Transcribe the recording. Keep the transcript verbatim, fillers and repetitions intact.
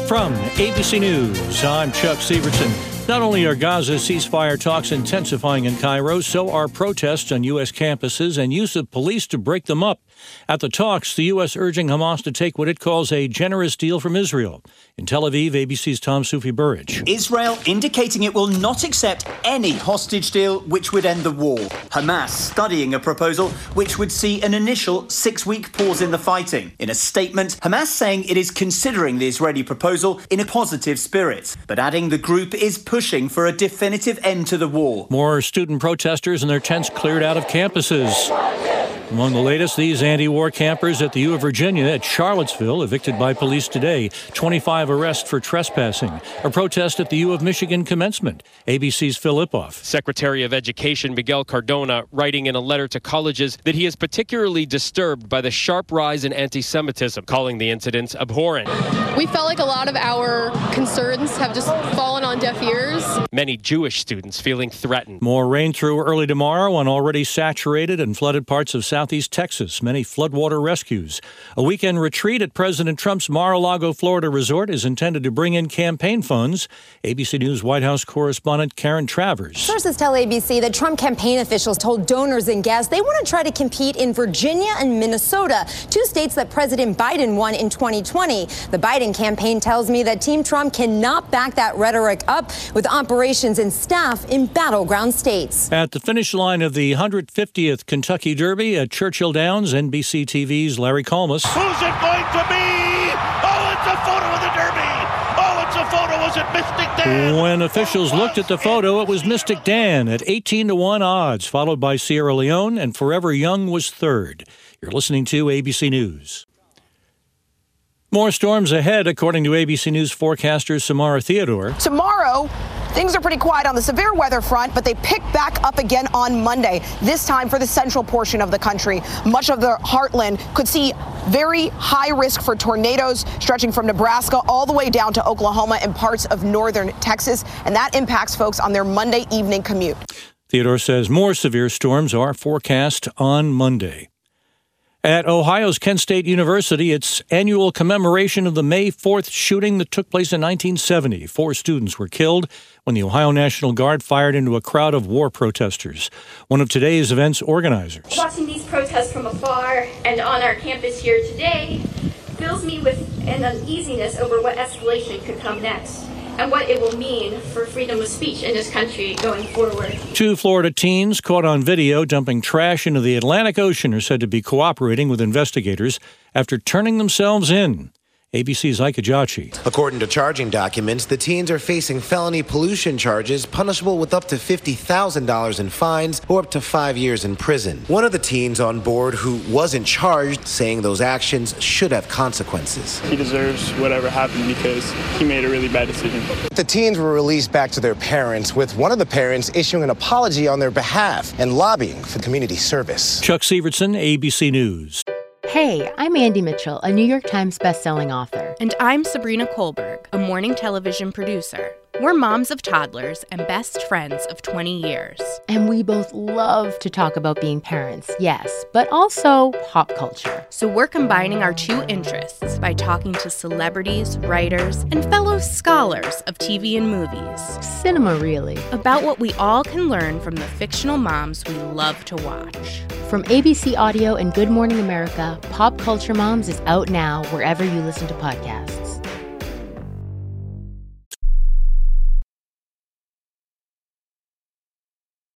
From A B C News, I'm Chuck Severson. Not only are Gaza ceasefire talks intensifying in Cairo, so are protests on U S campuses and use of police to break them up. At the talks, the U S urging Hamas to take what it calls a generous deal from Israel. In Tel Aviv, A B C's Tom Sufi Burridge. Israel indicating it will not accept any hostage deal which would end the war. Hamas studying a proposal which would see an initial six-week pause in the fighting. In a statement, Hamas saying it is considering the Israeli proposal in a positive spirit, but adding the group is pushing for a definitive end to the war. More student protesters and their tents cleared out of campuses. Among the latest, these anti-war campers at the U of Virginia at Charlottesville, evicted by police today. twenty-five arrests for trespassing. A protest at the U of Michigan commencement. A B C's Phil Lipoff. Secretary of Education Miguel Cardona writing in a letter to colleges that he is particularly disturbed by the sharp rise in anti-Semitism, calling the incidents abhorrent. We felt like a lot of our concerns have just fallen on deaf ears. Many Jewish students feeling threatened. More rain through early tomorrow on already saturated and flooded parts of Southeast Texas. Many floodwater rescues. A weekend retreat at President Trump's Mar-a-Lago, Florida resort is intended to bring in campaign funds. A B C News White House correspondent Karen Travers. Sources tell A B C that Trump campaign officials told donors and guests they want to try to compete in Virginia and Minnesota, two states that President Biden won in twenty twenty. The Biden campaign tells me that Team Trump cannot back that rhetoric up with operations and staff in battleground states. At the finish line of the one hundred fiftieth Kentucky Derby at Churchill Downs, N B C T V's Larry Colmus. Who's it going to be? Oh, it's a photo of the Derby. Oh, it's a photo. Was it Mystic Dan? When officials looked at the photo, it was Mystic Dan at eighteen to one odds, followed by Sierra Leone, and Forever Young was third. You're listening to A B C News. More storms ahead, according to A B C News forecaster Samara Theodore. Tomorrow, things are pretty quiet on the severe weather front, but they pick back up again on Monday, this time for the central portion of the country. Much of the heartland could see very high risk for tornadoes stretching from Nebraska all the way down to Oklahoma and parts of northern Texas, and that impacts folks on their Monday evening commute. Theodore says more severe storms are forecast on Monday. At Ohio's Kent State University, its annual commemoration of the May fourth shooting that took place in nineteen seventy. Four students were killed when the Ohio National Guard fired into a crowd of war protesters. One of today's event's organizers. Watching these protests from afar and on our campus here today fills me with an uneasiness over what escalation could come next and what it will mean for freedom of speech in this country going forward. Two Florida teens caught on video dumping trash into the Atlantic Ocean are said to be cooperating with investigators after turning themselves in. A B C's Ike Ajachi. According to charging documents, the teens are facing felony pollution charges punishable with up to fifty thousand dollars in fines or up to five years in prison. One of the teens on board who wasn't charged saying those actions should have consequences. He deserves whatever happened because he made a really bad decision. The teens were released back to their parents, with one of the parents issuing an apology on their behalf and lobbying for community service. Chuck Severson, A B C News. Hey, I'm Andy Mitchell, a New York Times bestselling author. And I'm Sabrina Kohlberg, a morning television producer. We're moms of toddlers and best friends of twenty years. And we both love to talk about being parents, yes, but also pop culture. So we're combining our two interests by talking to celebrities, writers, and fellow scholars of T V and movies. Cinema, really. About what we all can learn from the fictional moms we love to watch. From A B C Audio and Good Morning America, Pop Culture Moms is out now wherever you listen to podcasts.